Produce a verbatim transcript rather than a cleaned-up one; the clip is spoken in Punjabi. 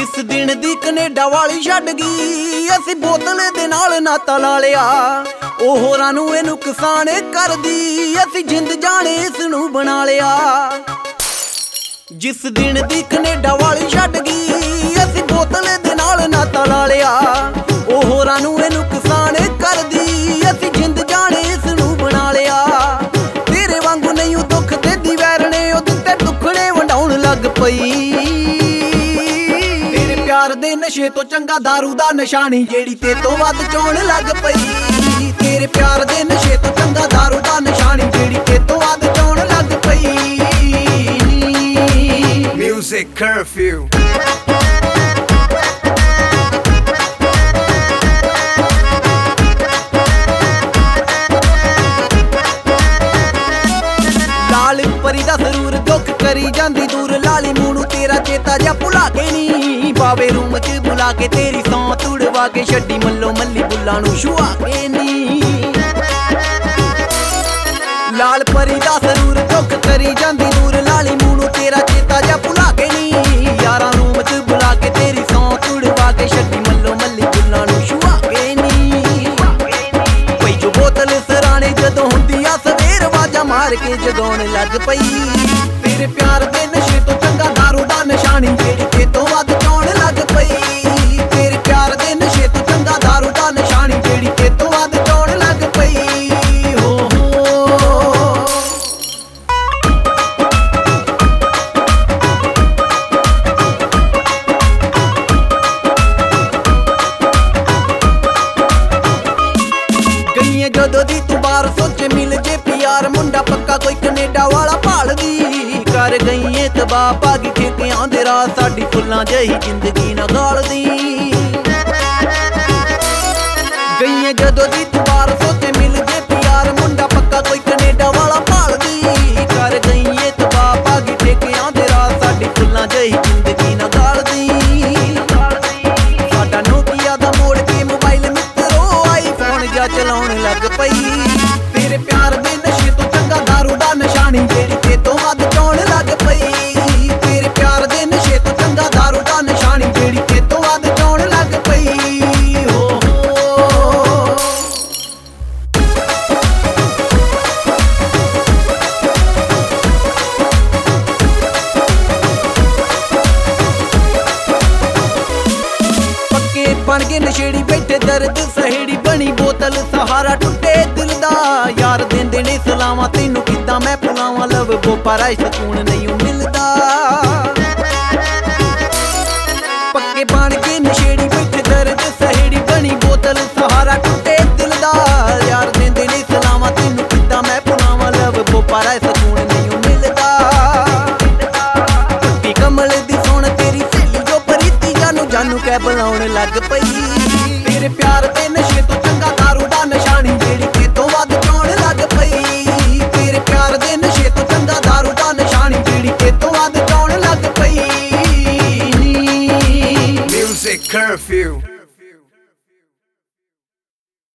ਜਿਸ ਦਿਨ ਦੀ ਕੈਨੇਡਾ ਵਾਲੀ ਛੱਡ ਗਈ, ਅਸੀਂ ਬੋਤਲ ਦੇ ਨਾਲ ਨਾਤਾ ਲਾ ਲਿਆ। ਉਹ ਹੋਰਾਂ ਨੂੰ ਇਹ ਨੁਕਸਾਨ ਕਰਦੀ, ਅਸੀਂ ਜਿੰਦ ਜਾਣੇ ਇਸ ਨੂੰ ਬਣਾ ਲਿਆ। ਜਿਸ ਦਿਨ ਦੀ ਕੈਨੇਡਾ ਵਾਲੀ ਛੱਡ ਗਈ, ਅਸੀਂ ਬੋਤਲ ਦੇ ਨਾਲ ਨਾਤਾ ਲਾ ਲਿਆ। ਉਹ ਹੋਰਾਂ ਨੂੰ ਇਹ ਨੁਕਸਾਨ ਕਰਦੀ, ਅਸੀਂ ਜਿੰਦ ਜਾਣੇ ਇਸ ਨੂੰ ਬਣਾ ਲਿਆ। ਤੇਰੇ ਵਾਂਗੂ ਨਹੀਂ ਉਹ ਦੁੱਖ ਤੇ ਦੀ ਵੈਰਣੇ, ਉਹ ਦਿੱਤੇ ਦੁੱਖੜੇ ਵੰਡਾਉਣ ਲੱਗ ਪਈ। ਪਿਆਰ ਦੇ ਨਸ਼ੇ ਤੋਂ ਚੰਗਾ ਦਾਰੂ ਦਾ ਨਸ਼ਾ ਨਹੀਂ, ਜਿਹੜੀ ਤੇ ਤੋਂ ਵੱਧ ਚੋਣ ਲੱਗ ਪਈ। ਤੇਰੇ ਪਿਆਰ ਦੇ ਨਸ਼ੇ ਤੋਂ ਚੰਗਾ ਦਾਰੂ ਦਾ ਨਸ਼ਾ ਨਹੀਂ, ਜਿਹੜੀ ਤੇ ਤੋਂ ਵੱਧ ਚੋਣ ਲੱਗ ਪਈ। Music curfew. ਲਾਲ ਪਰੀ ਦਾ ਜ਼ਰੂਰ ਦੁੱਖ ਕਰੀ ਜਾਂਦੀ ਦੂਰ, ਲਾਲੀ ਮੂੰਹ ਨੂੰ ਤੇਰਾ ਚੇਤਾ ਜਿਹਾ ਭੁਲਾ ਕੇ ਨੀ। ਪਾਵੇ ਰੂਮ ਚ ਬੁਲਾ ਕੇ ਤੇਰੀ ਸੌਂ ਤੁੜਵਾ ਕੇ, ਛੱਡੀ ਮੱਲੋ ਮੱਲੀ ਬੁੱਲਾਂ ਨੂੰ ਛੁਆ ਕੇ ਨੀ। ਲਾਲ ਪਰੀ ਦਾ ਜ਼ਰੂਰ ਦੁੱਖ ਕਰੀ ਜਾਂਦੀ ਦੂਰ, ਲਾਲੀ ਮੂੰਹ ਨੂੰ ਤੇਰਾ ਚੇਤਾ ਜਿਹਾ ਭੁਲਾ ਕੇ ਨੀ। ਯਾਰਾਂ ਰੂਮ ਚ ਬੁਲਾ ਕੇ ਤੇਰੀ ਸੌਂ ਤੁੜਵਾ ਕੇ, ਛੱਡੀ ਮੱਲੋ ਮੱਲੀ ਬੁੱਲਾਂ ਨੂੰ ਛੁਆ ਕੇ ਨੀ। ਪਈ ਜੋ ਬੋਤਲ ਸਰਾਣੇ ਜਦੋਂ ਹੁੰਦੀ ਆ ਸਵੇਰ, ਵਾਜਾ ਮਾਰ ਕੇ ਜਗਾਉਣ ਲੱਗ ਪਈ। ਤੇਰੇ ਪਿਆਰ ਦੇ ਨਸ਼ੇ ਤੋਂ ਚੰਗਾ ਦਾਰੂ ਦਾ ਨਸ਼ਾ ਨਹੀਂ, ਜਿਹੜੀ ਤੇ ਤੋਂ ਵੱਧ ਚੋਣ ਲੱਗ ਪਈ। ਤੇਰੇ ਪਿਆਰ ਦੇ ਨਸ਼ੇ ਤੋਂ ਚੰਗਾ ਦਾਰੂ ਦਾ ਨਸ਼ਾ ਨਹੀਂ, ਜਿਹੜੀ ਤੇ ਤੋਂ ਵੱਧ ਚੋਣ ਲੱਗ ਪਈ। ਹੋ ਹੋ ਗਈਏ ਜਦੋਂ ਦੀ ਤੂੰ ਬਾਹਰ, ਸੋਚੇ ਮਿਲ ਜੇ ਪਿਆਰ, ਮੁੰਡਾ ਪੱਕਾ ਕੋਈ ਕੈਨੇਡਾ ਵਾਲਾ ਭਾਲਦੀ। ਕਰ ਗਈ ਏ ਤਬਾਹ ਭਾਗੀ ਠੇਕਿਆਂ ਦੇ ਰਾਹ, ਸਾਡੀ ਫੁੱਲਾਂ ਜਿਹੀ ਜ਼ਿੰਦਗੀ ਨਾ ਗਾਲਦੀ। ਗਈਏ ਜਦੋਂ ਦੀ ਤੂੰ ਬਾਹਰ, ਸੋਚੇ ਮਿਲ ਜੇ ਪਿਆਰ, ਮੁੰਡਾ ਪੱਕਾ ਕੋਈ ਕੈਨੇਡਾ ਵਾਲਾ ਭਾਲਦੀ। ਕਰ ਗਈ ਏ ਤਬਾਹ ਭਾਗੀ ਠੇਕਿਆਂ ਦੇ ਰਾਹ, ਸਾਡੀ ਫੁੱਲਾਂ ਜਿਹੀ ਜ਼ਿੰਦਗੀ ਨਾ ਗਾਲਦੀ। ਸਾਡਾ ਨੋਕੀਆ ਦਾ ਮੋੜ ਕੇ ਮੋਬਾਈਲ ਮਿੱਤਰੋ, ਆਈਫੋਨ ਜਾ ਚਲਾਉਣ ਲੱਗ ਪਈ। ਤੇਰੇ ਪਿਆਰ ਦੇ ਨਸ਼ੇ ਤੋਂ ਚੰਗਾ ਦਾਰੂ ਦਾ ਨਸ਼ਾ ਨਹੀਂ, ਜਿਹੜੀ ਤੇ ਤੋਂ ਵੱਧ ਚੋਣ ਲੱਗ ਪਈ। ਤੇਰੇ ਪਿਆਰ ਦੇ ਨਸ਼ੇ ਤੋਂ ਚੰਗਾ ਦਾਰੂ ਦਾ ਨਸ਼ਾ ਨਹੀਂ, ਜਿਹੜੀ ਤੇ ਤੋਂ ਵੱਧ ਚੋਣ ਲੱਗ ਪਈ। ਹੋ ਹੋ ਪੱਕੇ ਬਣ ਗਏ ਨਸ਼ੇੜੀ, ਬੈਠੇ ਦਰਦ ਸਹੇੜੀ, ਬਣੀ ਬੋਤਲ ਸਹਾਰਾ ਟੁੱਟੇ ਦਿਲ ਦਾ। ਯਾਰ ਦਿੰਦੇ ਨੇ ਸਲਾਮਾਂ, ਤੈਨੂੰ ਕਿੱਦਾਂ ਮੈਂ ਭੁਲਾਵਾਂ, ਲਵ ਬੋਪਾਰਾ ਸਕੂਨ ਨਹੀਂ ਮਿਲਦਾ। ਪੱਕੇ ਬਣ ਕੇ ਨਸ਼ੇੜੀ, ਬੈਠੇ ਦਰਦ ਸਹੇੜੀ, ਬਣੀ ਬੋਤਲ ਸਹਾਰਾ ਟੁੱਟੇ ਦਿਲ ਦਾ। ਯਾਰ ਦਿੰਦੇ ਨੇ ਸਲਾਮਾਂ, ਤੈਨੂੰ ਕਿੱਦਾਂ ਮੈਂ ਭੁਲਾਵਾਂ, ਲਵ ਬੋਪਾਰਾ ਸਕੂਨ ਨਹੀਂ ਮਿਲਦਾ। ਪੱਕੀ ਕਮਲ ਦੀ ਸੋਹਣ ਤੇਰੀ ਸਹੇਲੀ ਜੋ ਪ੍ਰੀਤੀ, ਜਾਨੂ ਜਾਨੂ ਕਹਿ ਬੁਲਾਉਣ ਲੱਗ ਪਈ। ਤੇਰੇ ਪਿਆਰ ਦੇ ਨਸ਼ੇ ਤੋਂ